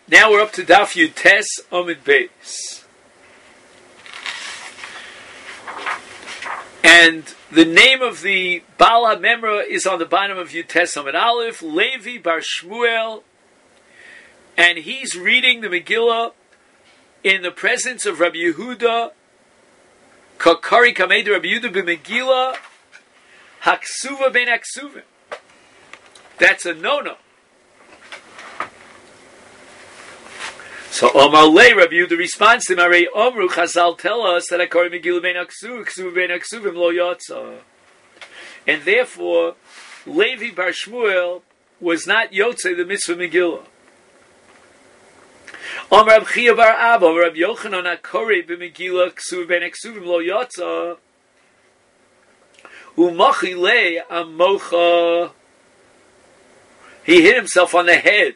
Now we're up to Daf Yutes Amud Beis. And the name of the Baal HaMemra is on the bottom of Yutes Amud Aleph, Levi Bar Shmuel, and he's reading the Megillah in the presence of Rabbi Yehuda, Kakari Kamed Rabbi Yehuda b'Megillah, Haksuva ben Haksuvim. That's a no-no. So Omar Lei, Rabbi Yehuda responds to him, Arei Omru, Chazal tell us that Hakari Megillah ben Haksuv, Ksuva ben Haksuvim lo yotza. And therefore, Levi Bar Shmuel was not Yotzei the mitzvah Megillah. Omar Rab Chia bar Abba, Rab Yochanan Hakari b'Megillah, Ksuva ben Haksuvim lo yotza. Umachi lei amocha. He hit himself on the head.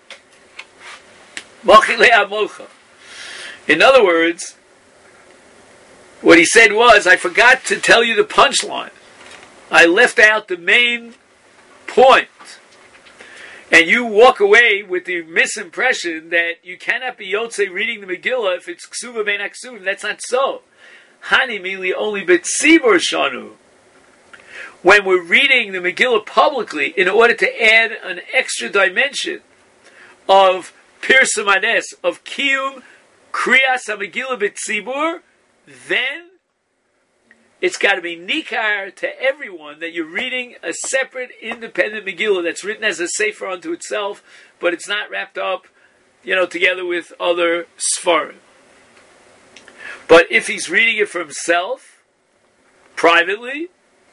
In other words, what he said was, I forgot to tell you the punchline. I left out the main point. And you walk away with the misimpression that you cannot be Yotzei reading the Megillah if it's Ksuva ben Haksuvim. That's not so. Hani mili only betzibur shanu. When we're reading the Megillah publicly, in order to add an extra dimension of Pirsum Hades, of Kiyum Kriyas HaMegillah B'tzibur, then it's got to be nikar to everyone that you're reading a separate, independent Megillah that's written as a sefer unto itself, but it's not wrapped up, together with other Sfarim. But if he's reading it for himself, privately,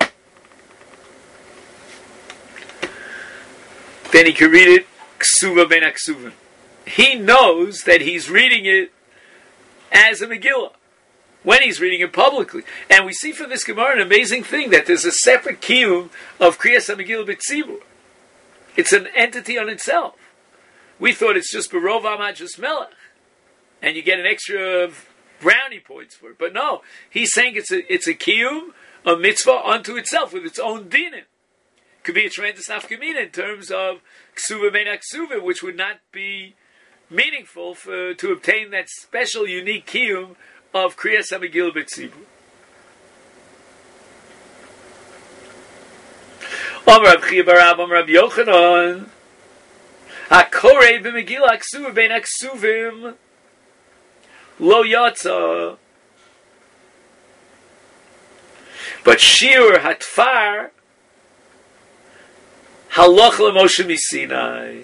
then he can read it Ksuva ben Haksuvim. He knows that he's reading it as a Megillah when he's reading it publicly. And we see from this Gemara an amazing thing, that there's a separate kiyum of Kriyas HaMegillah B'tzibur. It's an entity on itself. We thought it's just Barov Amad just Melech, and you get an extra brownie points for it. But no, he's saying it's a kiyum, a mitzvah unto itself with its own dinim. Could be a tremendous nafkamina in terms of Ksuva ben Haksuvim, which would not be meaningful to obtain that special, unique kiyum of Kriyas HaMegillah B'tzibur. Amar Rab Chia bar Abba, Amar Rab Yochanan, Hakorei b'Megillah Ksuva ben Haksuvim lo yatza. But Shiur Hatfar Halach LeMoshe Misinai.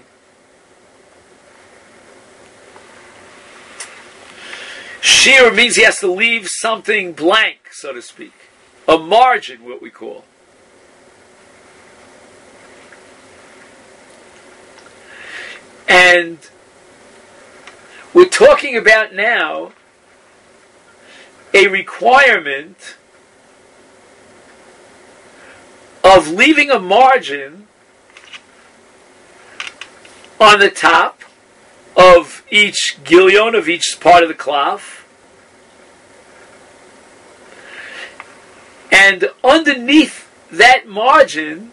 Shiur means he has to leave something blank, so to speak. A margin, what we call. And we're talking about now a requirement of leaving a margin on the top of each gilyon, of each part of the klaf. And underneath that margin,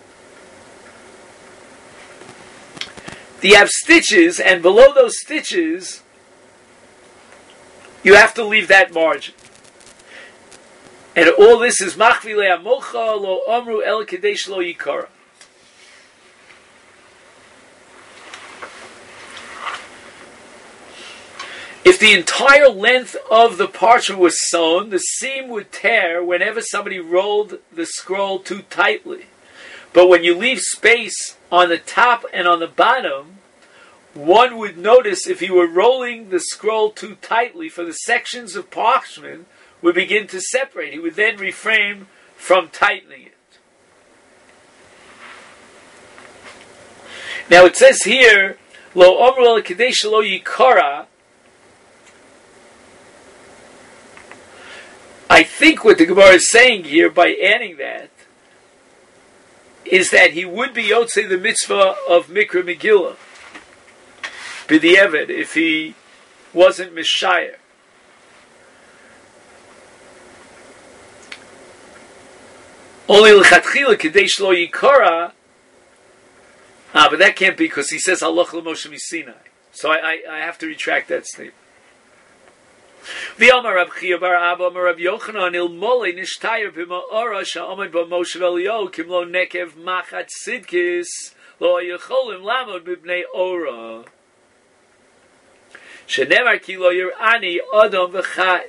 you have stitches, and below those stitches, you have to leave that margin. And all this is machvile amocha lo amru el kadesh lo yikara. If the entire length of the parchment was sewn, the seam would tear whenever somebody rolled the scroll too tightly. But when you leave space on the top and on the bottom, one would notice if you were rolling the scroll too tightly, for the sections of parchment would begin to separate. He would then refrain from tightening it. Now it says here, Lo Omru El Kadesh Lo Yikara. I think what the Gemara is saying here by adding that is that he would be Yotzei the mitzvah of Mikra Megillah B'di'evet if he wasn't Mishayer. Only l'chatchila kadesh lo yikara. But that can't be, because he says halach l'Moshe Misinai. So I have to retract that statement. V'amar Rab Chia bar Abba Amar Rab Yochanan il mole nishtayer b'ma'ora sha'amad b'Moshe Eliyahu kim lo nekev machat sidkis lo yecholim lamod b'bnei ora shenemar ki lo yir'ani adam v'chai.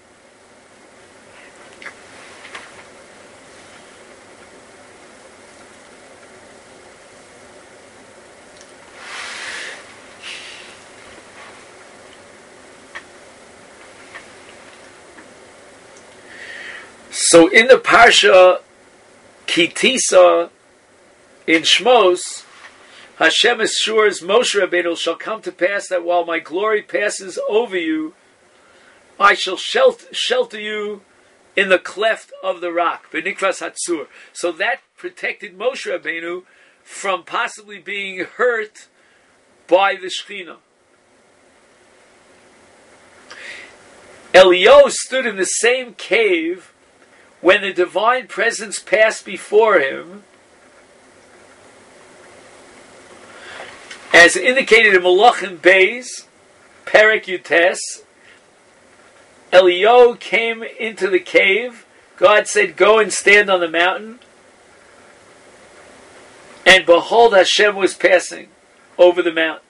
So in the Parsha Kitisa in Shmos, Hashem assures Moshe Rabbeinu, shall come to pass that while my glory passes over you, I shall shelter you in the cleft of the rock, B'nikvas Hatzur. So that protected Moshe Rabbeinu from possibly being hurt by the Shekhinah. Eliyahu stood in the same cave when the divine presence passed before him, as indicated in Malachim Beis, Perek Yutes. Eliyahu came into the cave. God said, go and stand on the mountain. And behold, Hashem was passing over the mountain.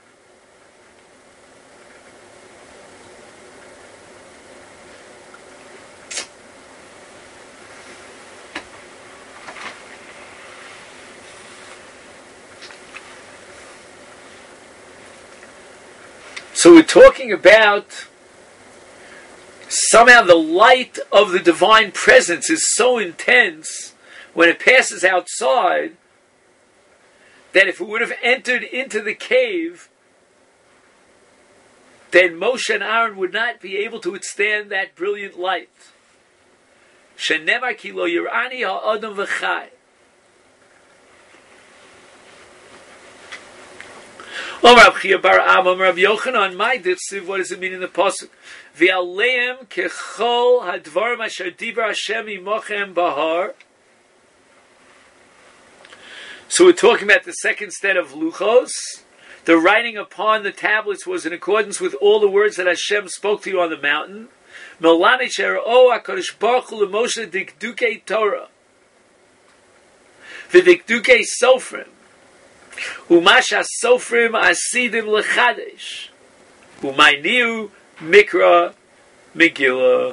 So we're talking about somehow the light of the divine presence is so intense when it passes outside that if it would have entered into the cave, then Moshe and Aaron would not be able to withstand that brilliant light. Shenemar ki lo yir'ani ha'adam v'chai. Rab Chia bar Abba Rab Yochanan, my dichsiv, what does it mean in the pasuk? V'aleim kechol hadvarim asher dibra Hashem imochem bahar. So we're talking about the second set of luchos. The writing upon the tablets was in accordance with all the words that Hashem spoke to you on the mountain. Melamed she'ra'o HaKadosh Baruch Hu l'Moshe dikdukei Torah v'dikdukei Sofrim. Umasha Sofrim Asidim Lechadesh Umayniu Mikra Megillah.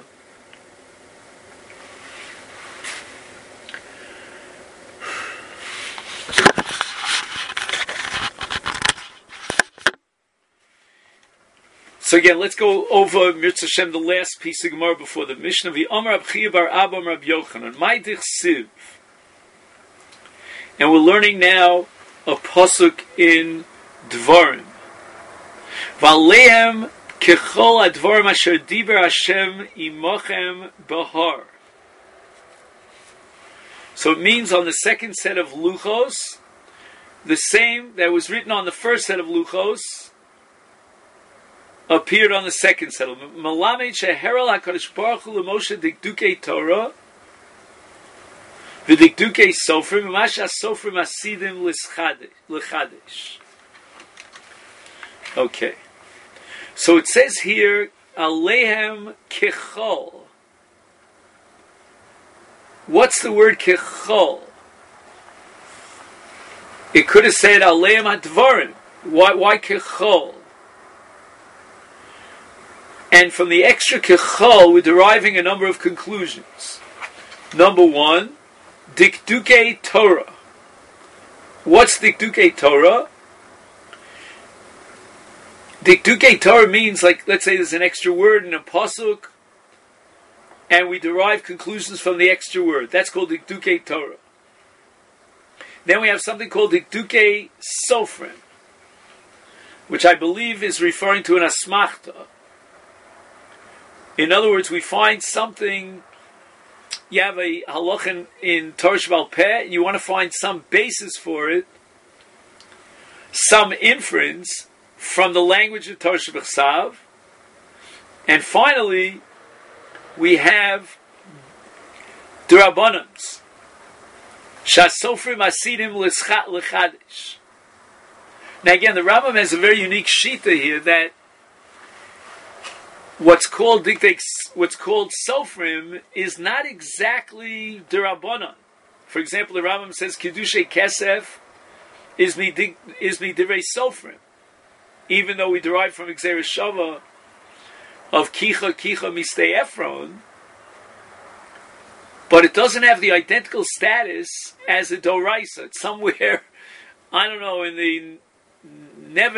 So again, let's go over Mitzvah Shem, the last piece of Gemara before the Mishnah. V'Amar Rab Chia bar Abba Rab Yochanan, my dichsiv, and we're learning now a pasuk in Dvarim. V'alehem kechol advarim asher diber Hashem imochem bahar. So it means on the second set of luchos, the same that was written on the first set of luchos appeared on the second set. Malamed sheheral HaKadosh Baruch Hu l'Moshe dikdukei Torah v'dikdukei Sofrim v'masha Sofrim asidim l'chadesh. Okay. So it says here, Alehem kechol. What's the word kechol? It could have said Alehem hadvarim. Why kechol? And from the extra kechol, we're deriving a number of conclusions. Number one, dikdukei Torah. What's dikdukei Torah? Dikdukei Torah means, like, let's say there's an extra word in a pasuk, and we derive conclusions from the extra word. That's called dikdukei Torah. Then we have something called dikdukei Sofrim, which I believe is referring to an asmachta. In other words, we find something, you have a halach in Torah Sheba'al Peh, and you want to find some basis for it, some inference from the language of Torah Shebechsav. And finally, we have D'Rabbanans. Shasofrim asidim l'chadish. Now again, the Rambam has a very unique shita here that what's called sofrim is not exactly derabanan. For example, the Rambam says Kiddushay Kesef is midivrei sofrim, even though we derive from Gzeirah Shava of Kicha Mistei Ephron, but it doesn't have the identical status as a Doraisa. It's somewhere, I don't know, in the never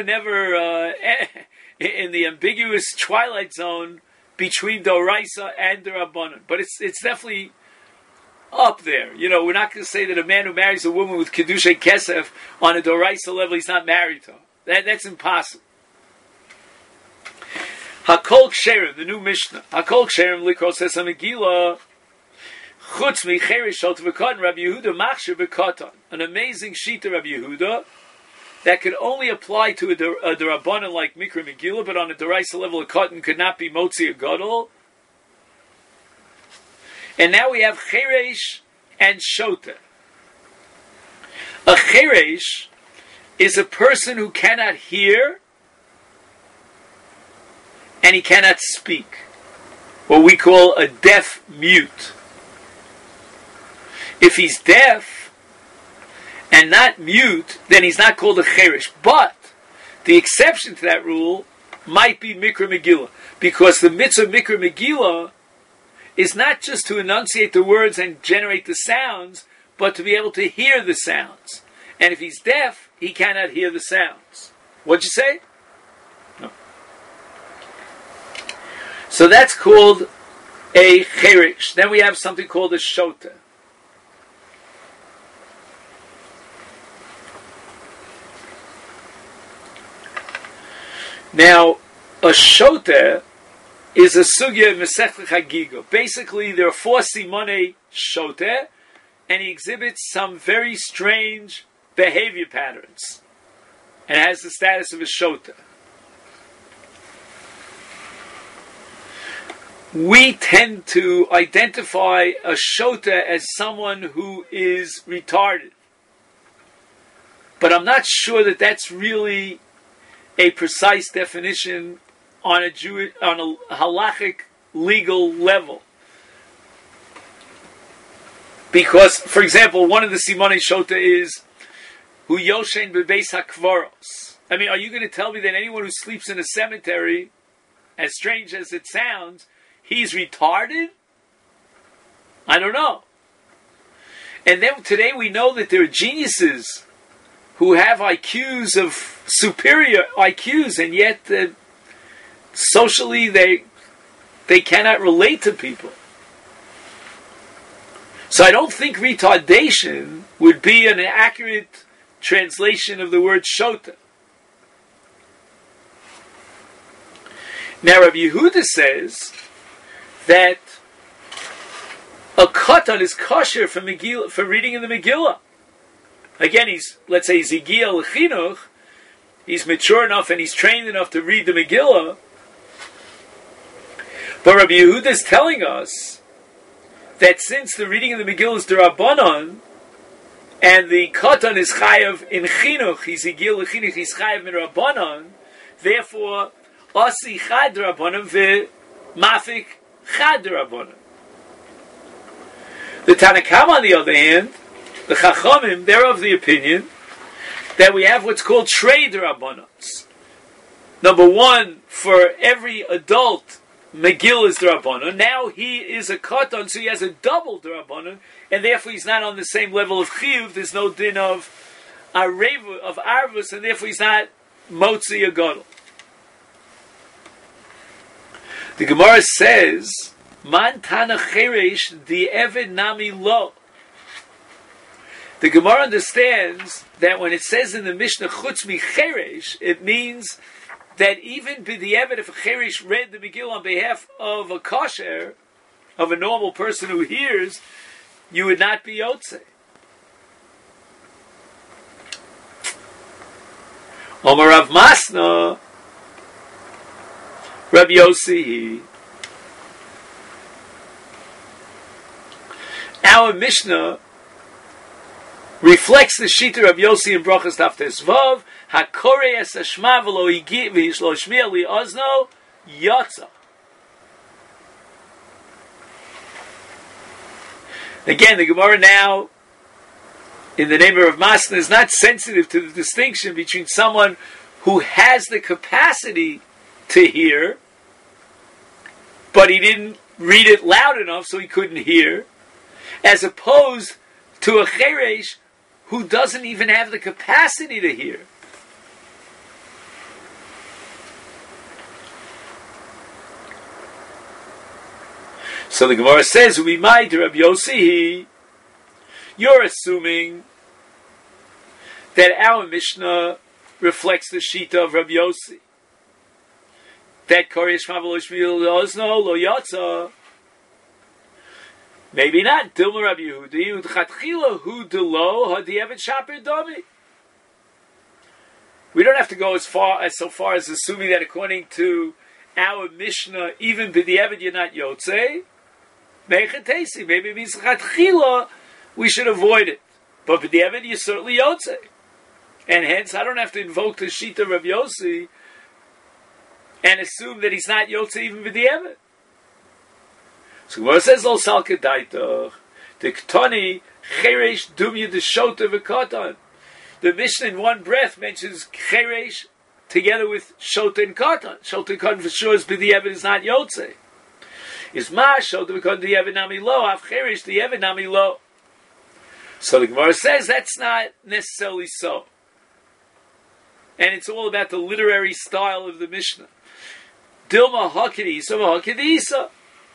in the ambiguous twilight zone between Doraisa and Derabanan. But it's definitely up there. You know, we're not going to say that a man who marries a woman with Kiddushay Kesef on a Doraisa level, he's not married to her. That's impossible. Hakol Ksherim, the new Mishnah. Hakol Ksherim, Likro says Megillah, Chutz mi Cherish Shot V'Katan, Rabbi Yehuda Machshir V'Katan. An amazing sheet of Rabbi Yehuda that could only apply to a Derabanan like Mikra Megillah, but on a Doraisa level, a Katan could not be Motzi a Gadol. And now we have Cheresh and Shota. A Cheresh is a person who cannot hear and he cannot speak. What we call a deaf mute. If he's deaf and not mute, then he's not called a Cheresh. But the exception to that rule might be Mikra Megillah. Because the mitzvah Mikra Megillah is not just to enunciate the words and generate the sounds, but to be able to hear the sounds. And if he's deaf, he cannot hear the sounds. What'd you say? No. So that's called a Cheresh. Then we have something called a Shota. Now, a Shota is a sugya in Masechta Chagiga. Basically, there are 4 simonei Shota, and he exhibits some very strange behavior patterns, and has the status of a Shota. We tend to identify a Shota as someone who is retarded, but I'm not sure that that's really a precise definition on a halachic legal level. Because, for example, one of the simonei Shota is hu yoshen bebeis hakvaros. I mean, are you going to tell me that anyone who sleeps in a cemetery, as strange as it sounds, he's retarded? I don't know. And then today we know that there are geniuses who have IQs of superior IQs, and yet socially they cannot relate to people. So I don't think retardation would be an accurate translation of the word Shota. Now Rabbi Yehuda says that a Katan is kosher for Megillah, for reading in the Megillah. Again, let's say he's Igia L'chinuch, he's mature enough and he's trained enough to read the Megillah. But Rabbi Yehuda is telling us that since the reading of the Megillah is D'Rabbanan, and the Katan is Chayav in Chinuch, he's Igia L'chinuch, he's Chayav in Rabbanan, therefore, Asi Chad D'Rabbanan Mafik Chad D'Rabbanan. The Tanakam, on the other hand, the Chachamim, they're of the opinion that we have what's called Trei D'Rabbanans. Number one, for every adult, Megillah is D'Rabbanan. Now he is a Katan, so he has a double D'Rabbanan, and therefore he's not on the same level of Chiyuv. There's no din of Arvus, and therefore he's not Motzi a Gadol. The Gemara says, Man Tana Cheresh di Eved Nami Lo. The Gemara understands that when it says in the Mishnah Chutz mi Cheresh, it means that even b'di'evet, if a Cheresh read the Megillah on behalf of a kosher, of a normal person who hears, you would not be Yotzei. Omar Rav Masna, Rabbi Yossi. Our Mishnah reflects the Shita of Yossi and Brachas Taftes Vav. Hakore es hashma v'lo higi v'yishlo shmiya li ozno yotza. Again, the Gemara now, in the name of Rav Masna, is not sensitive to the distinction between someone who has the capacity to hear, but he didn't read it loud enough so he couldn't hear, as opposed to a cheresh who doesn't even have the capacity to hear. So the Gemara says, "We might Rabbi Yossi." You're assuming that our Mishnah reflects the Shita of Rabbi Yossi. That Koresh Mavaloshmil Ozno Lo Yotza. Maybe not. Dilma Rabbi Yehudi Udchatchila Hu Delo Hadievet Shaper Domi. We don't have to go so far as assuming that according to our Mishnah, even B'diavad you're not Yotze. Maybe it means Chatchila we should avoid it. But B'diavad you're certainly Yotze. And hence I don't have to invoke the Shita of Rabbi Yossi and assume that he's not Yotze even B'diavad. So Gemara says, "Lo salke daitach, the ktoni cheresh dumya the shota v'katan." The Mishnah in one breath mentions cheresh together with shota and katan. Shota and katan for sure is b'diavad is not yotze. Is ma shota v'katan b'diavad nami lo, av cheresh b'diavad nami lo. So the Gemara says that's not necessarily so, and it's all about the literary style of the Mishnah. Dilma hakidisa v'hakidisa.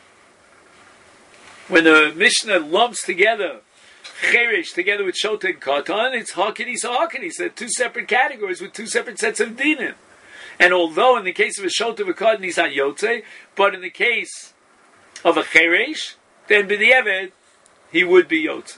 When the Mishnah lumps together Cheresh together with Shota and Katan, it's Hakidis or Hakidis. They're two separate categories with two separate sets of dinim. And although in the case of a Shota and Katan he's not Yotze, but in the case of a Cheresh, then B'diavad he would be Yotze.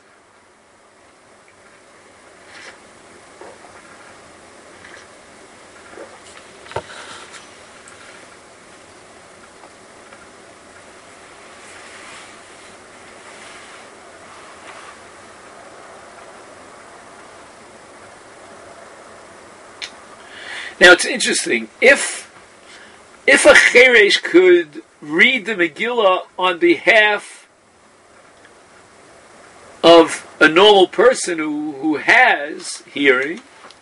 Now it's interesting, if a Cheresh could read the Megillah on behalf of a normal person who has hearing,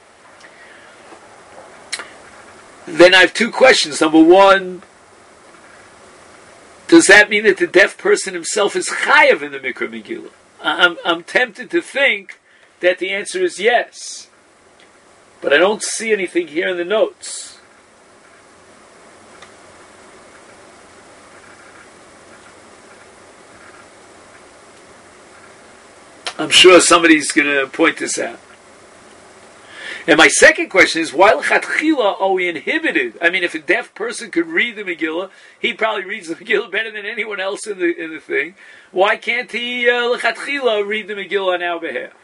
then I have two questions. Number one, does that mean that the deaf person himself is chayav in the Mikra Megillah? I'm tempted to think that the answer is yes. But I don't see anything here in the notes. I'm sure somebody's going to point this out. And my second question is, why l'chatchila are we inhibited? I mean, if a deaf person could read the Megillah, he probably reads the Megillah better than anyone else in the thing. Why can't he l'chatchila read the Megillah on our behalf?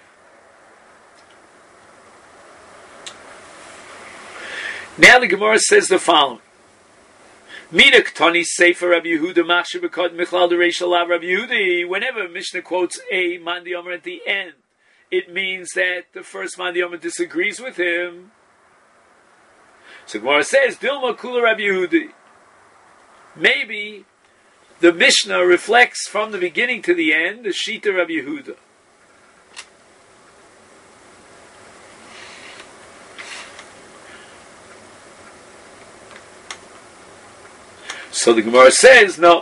Now the Gemara says the following: Mina Ktani Sefer Rabbi Yehuda Machshav B'Kot Michlal D'Reish Alav Rabbi Yehuda. Whenever Mishnah quotes a Mandi Omer at the end, it means that the first Mandi Omer disagrees with him. So Gemara says Dilma Kula Rabbi Yehuda. Maybe the Mishnah reflects from the beginning to the end the Shita Rabbi Yehuda. So the Gemara says, no.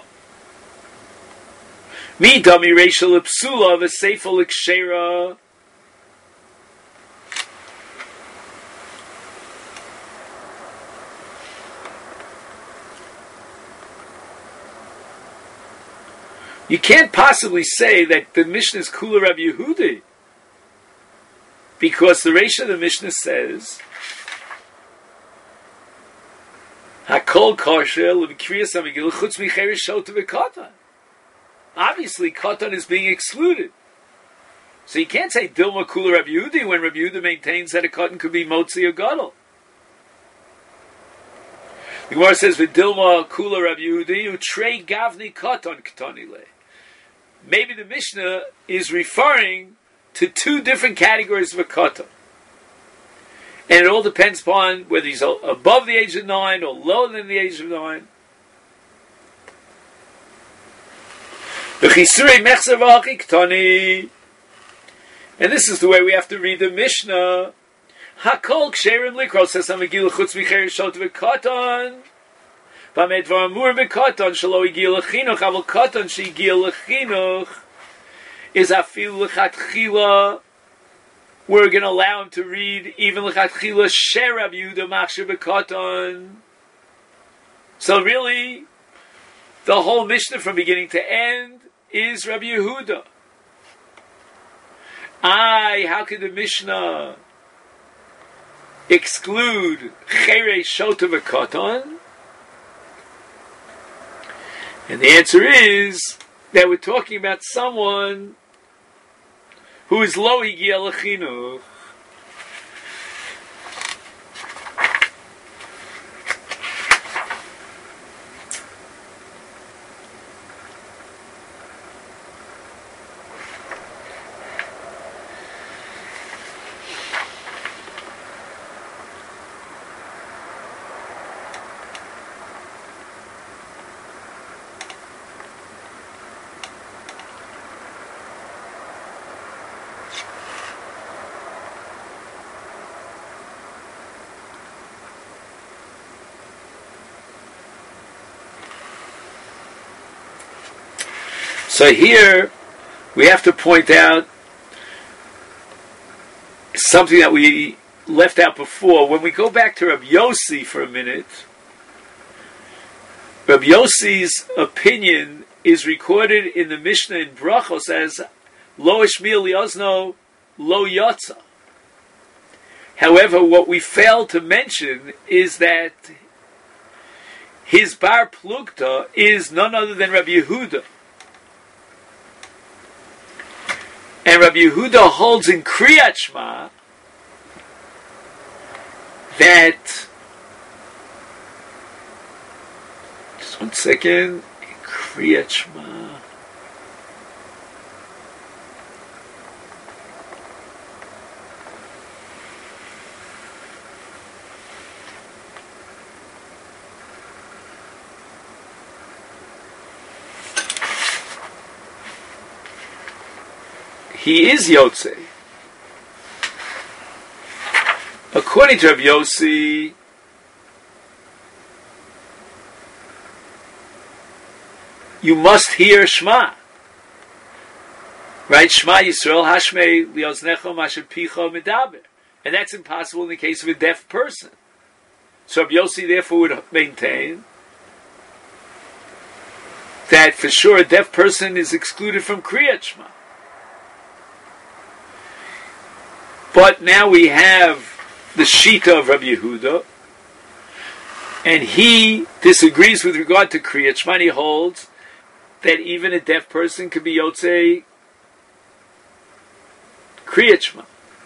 Mi dami reishal psula v'seifel ikshera. You can't possibly say that the Mishnah is Kula Rabbi Yehudi, because the Reish of the Mishnah says, Hakol kosher l'v'kriyas hamegillah chutz micheres shota v'katan. Obviously, katan is being excluded. So you can't say Dilma Kula Rabbi Yehudi when Rabbi Yehuda maintains that a katan could be motzi or gadol. The Gemara says V'Dilma Kula Rabbi Yehudi utrei gavni katan ktani le. Maybe the Mishnah is referring to two different categories of a katan. And it all depends upon whether he's above the age of 9 or lower than the age of 9. And this is the way we have to read the Mishnah. Hakol ksherim likros says Hamagilu chutz micheres shot v'katan. B'amed v'amur v'katan shelo igil l'chinuch aval katan she'igil l'chinuch is afilu l'chatchila. We're going to allow him to read even l'chatchila sherab Yehuda machshir v'katan. So really, the whole Mishnah from beginning to end is Rabbi Yehuda. How could the Mishnah exclude Cherei Shota V'Katan? And the answer is that we're talking about someone who is lo higia l'chinuch. So here, we have to point out something that we left out before. When we go back to Rabbi Yossi for a minute, Rabbi Yossi's opinion is recorded in the Mishnah in Brachos as Lo Ishmiel Liozno Lo Yotza. However, what we failed to mention is that his Bar Plukta is none other than Rabbi Yehuda. And Rabbi Yehuda holds in Kriyat Shema that, just one second, Kriyat Shema. He is Yotze. According to Rabbi Yossi, you must hear Shema. Right? Shema Yisrael, Hashmei lioznecha masher picha medaber. And that's impossible in the case of a deaf person. So Rabbi Yossi therefore would maintain that for sure a deaf person is excluded from Kriyat Shema. But now we have the Shita of Rabbi Yehuda, and he disagrees with regard to Kriyat Shema. He holds that even a deaf person could be Yotzei Kriyat Shema.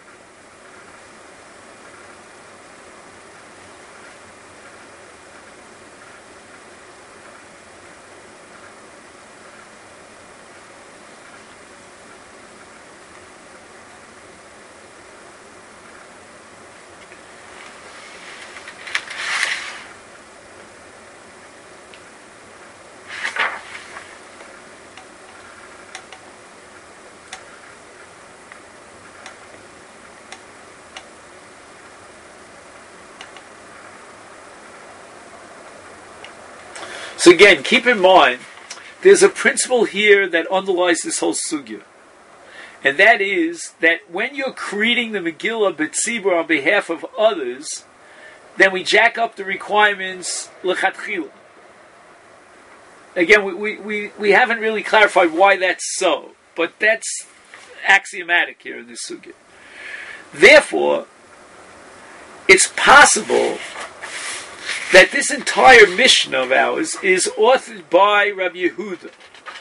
So again, keep in mind, there's a principle here that underlies this whole sugya. And that is that when you're creating the Megillah B'tzibur on behalf of others, then we jack up the requirements l'chatchila. Again, we haven't really clarified why that's so, but that's axiomatic here in this sugya. Therefore, it's possible that this entire Mishnah of ours is authored by Rabbi Yehuda.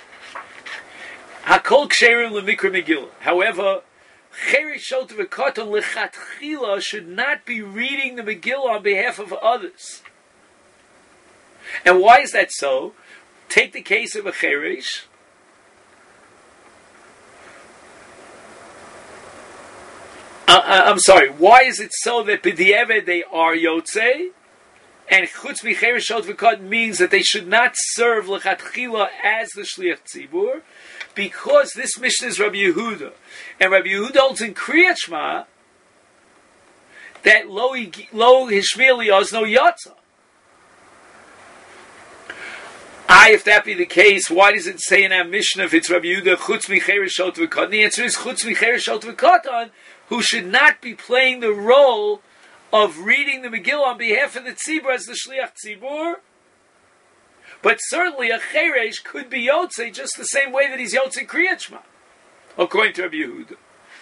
Hakol ksherim lemikra Megillah. However, Cherei Shota V'Katan lechatchila should not be reading the Megillah on behalf of others. And why is that so? Take the case of a Cheresh. I'm sorry. Why is it so that b'di'eved they are yotzei, and chutz micheres shot v'kot means that they should not serve lechatchila as the shliach tzibur? Because this mission is Rabbi Yehuda, and Rabbi Yehuda holds in Kriyat Shema that lo hishmir liyaz no yatza. If that be the case, why does it say in our Mishnah if it's Rabbi Yehuda chutz micheres shot v'kot? The answer is chutz micheres shot v'kot, who should not be playing the role of reading the Megillah on behalf of the tzibur as the shliach tzibur. But certainly a cheresh could be yotzei just the same way that he's yotzei Kriyat Shema, according to Rabbi Yehuda.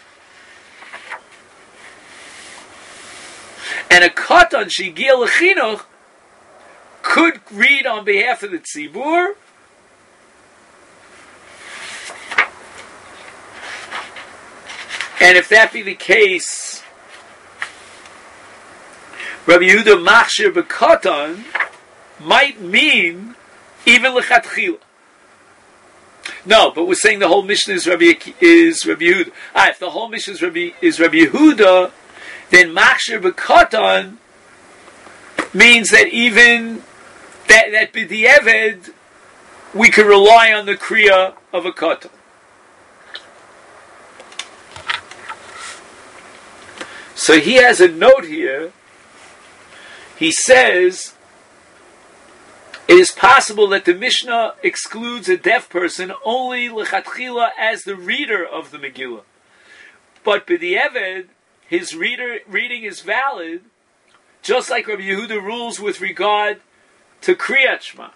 And a katan shegiel lechinuch could read on behalf of the tzibur, and if that be the case, Rabbi Yehuda machshir b'katan might mean even lechatchila. No, but we're saying the whole mission is Rabbi Yehuda. If the whole mission is Rabbi Yehuda, then machshir b'katan means that even that b'di'eved we could rely on the kriya of a katan. So he has a note here. He says it is possible that the Mishnah excludes a deaf person only lechatchila as the reader of the Megillah, but b'di'eved his reading is valid, just like Rabbi Yehuda rules with regard to Kriyat Shema.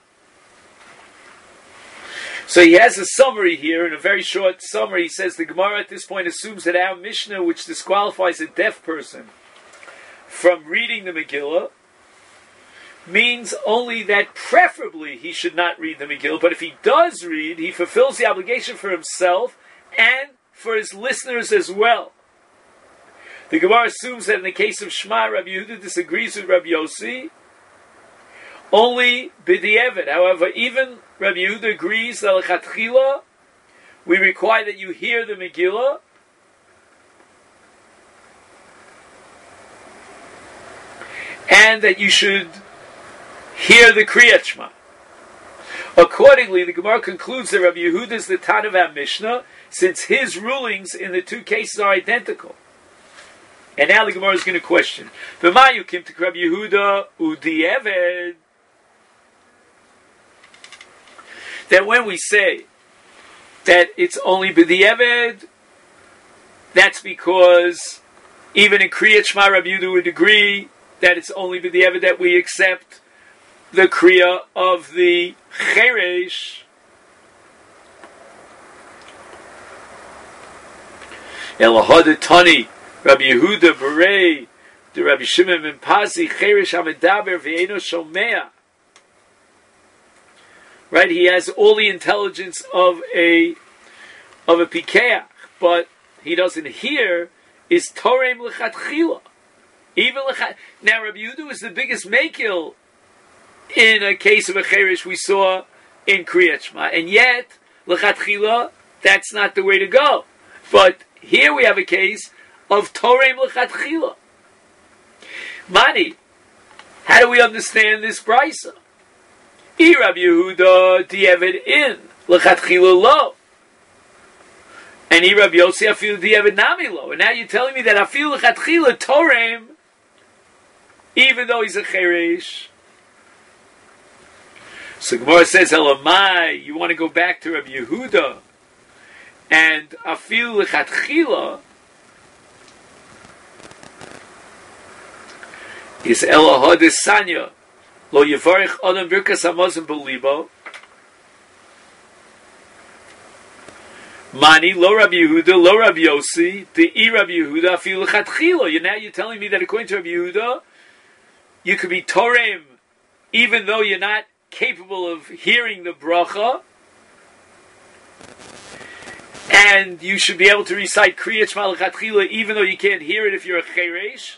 So he has a summary here, in a very short summary. He says the Gemara at this point assumes that our Mishnah, which disqualifies a deaf person from reading the Megillah, means only that preferably he should not read the Megillah, but if he does read, he fulfills the obligation for himself and for his listeners as well. The Gemara assumes that in the case of Shema, Rabbi Yehuda disagrees with Rabbi Yossi, only b'di'eved. However, even Rabbi Yehuda agrees that lechatchila we require that you hear the Megillah, and that you should hear the Kriyat Shema. Accordingly, the Gemara concludes that Rabbi Yehuda is the Tan of our Mishnah, since his rulings in the two cases are identical. And now the Gemara is going to question: V'mayu kim to Rabbi Yehuda u'di'eved. That when we say that it's only b'di'eved, that's because even in Kriyat Shema, Rabbi Yehuda would agree that it's only b'di'eved that we accept the kriya of the cheresh. Elahad Tani, Rabbi Yehuda Berei, the Rabbi Shimon ben Pazi, cheresh hamedaber v'eino shomea. Right, he has all the intelligence of a pikeach, but he doesn't hear. Is torem lechatchila. Even now, Rabbi Yehuda was the biggest makil in a case of a cheresh we saw in Kriyat Shema, and yet lechatchila, that's not the way to go. But here we have a case of torem lechatchila. Mani, how do we understand this brisa? I Rabbi Yehuda di'eved in lechatchila lo, and I Rabbi Yossi afilu di'eved nami lo. And now you're telling me that afilu lechatchila torem, even though he's a cheresh. So Gemara says, Elamai, you want to go back to Rabbi Yehuda, and afilu lechatchila is Elahad Sanya. Lo Yevarich Adam Birkas Hamazon Belibo. Mani Lo Rabbi Yehuda, Lo Rabbi Yossi, the I Rabbi Yehuda, Afilu Lechatchila. Now you're telling me that according to Rabbi Yehuda, you could be Torem even though you're not capable of hearing the bracha, and you should be able to recite Kriyat Shema Lechatchila even though you can't hear it if you're a cheresh.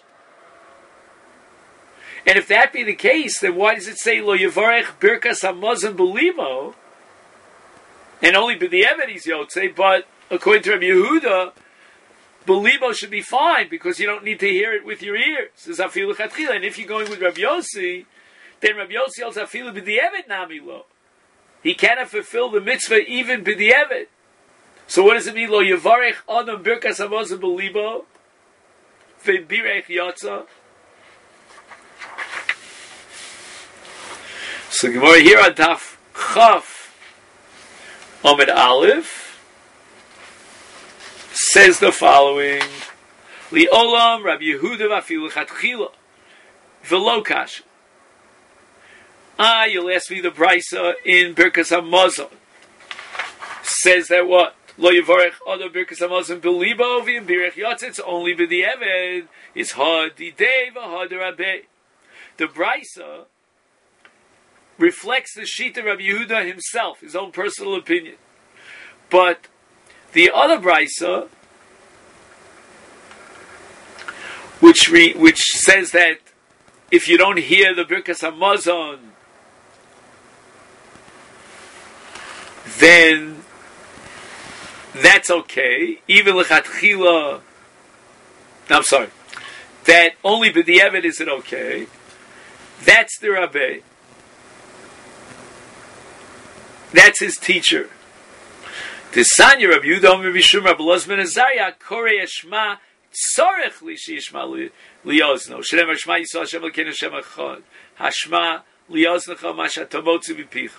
And if that be the case, then why does it say Lo Yevarech Birkas Hamazon Belibo? And only b'di'eved he's yotzei, but according to Rabbi Yehuda, Belibo should be fine because you don't need to hear it with your ears. And if you're going with Rabbi Yossi, then Rabbi Yossi also afilu b'di'evet nami lo. He cannot fulfill the mitzvah even b'di'evet. So what does it mean? Lo yavarech adam birkas hamazon belibo v'birech yotza. So Gemara here on Daf Chaf Amud Aleph says the following: Li olam Rabbi Yehuda v'afilu chatchila v'lo kasha. You'll ask me the brisa in Birkas Hamazon says that what? Lo yivarech adam Birkas Hamazon belibo v'birech yotza. It's only b'di'eved. It's hadidei v'hadarabei. The brisa reflects the Shita Rabbi Yehuda himself, his own personal opinion. But the other brisa, which says that if you don't hear the Birkas Hamazon, then that's okay. Even lechatchila, I'm sorry, that only b'di'evet is it okay. That's the Rabbi. That's his teacher. The Sanya Rabbi Yehuda Omer Bishum Rabbi Elazar ben Azariah Korei Eshma Tzorech Li Sheyishma Liyozno Shem Shema Yisrael Hashem Elokeinu Hashem Echad Hashma Liyoznecha Ma Shetamotzu B'Picha.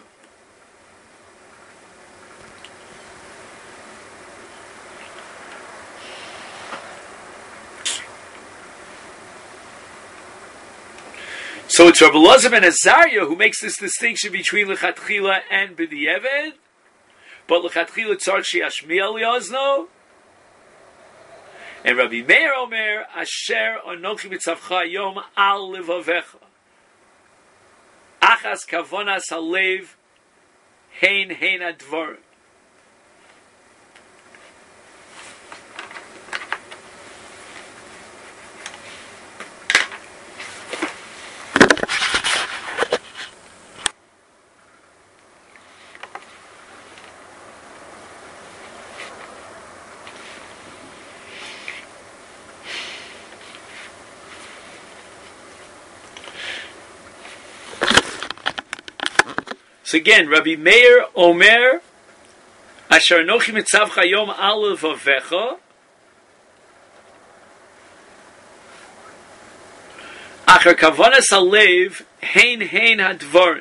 So it's Rabbi Elazar ben Azariah who makes this distinction between lechatchila and b'di'eved, but lechatchila tzarich sheyashmiya liyozno, and Rabbi Meir Omer asher anochi mitzavcha yom al levavecha achas kavonas halev hein advarim. So again, Rabbi Meir Omer, Asher Anochi Mitzavcha Yom Al Levavecha, Acher Kavanas Halev Hein Hadvarim,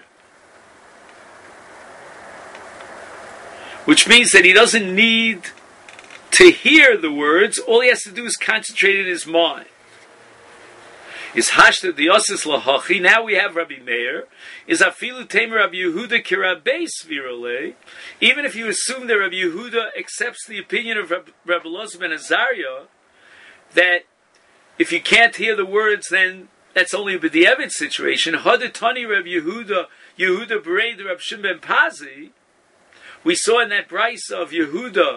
which means that he doesn't need to hear the words. All he has to do is concentrate in his mind. Is hashta diyosis lahachi. Now we have Rabbi Meir. Is afilu tamer Rabbi Yehuda kirabei svirole. Even if you assume that Rabbi Yehuda accepts the opinion of Rabbi Elazar ben Azariah, that if you can't hear the words, then that's only a b'di'evet situation. Hadatani Rabbi Yehuda berei the Rabbi Shimon ben Pazi. We saw in that brisa of Yehuda,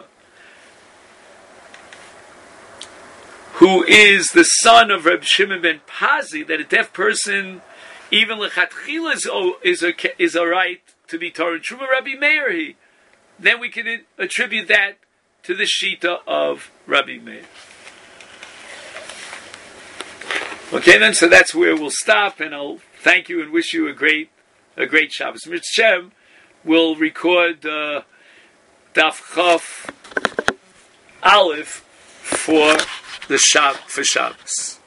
who is the son of Reb Shimon ben Pazi, that a deaf person, even lechatchila, is a right to be Torah Truma Rabbi Meir. Then we can attribute that to the Shita of Rabbi Meir. Okay, then, so that's where we'll stop, and I'll thank you and wish you a great Shabbos. Mitzvah will record Daf Chaf Aleph for Shabbos.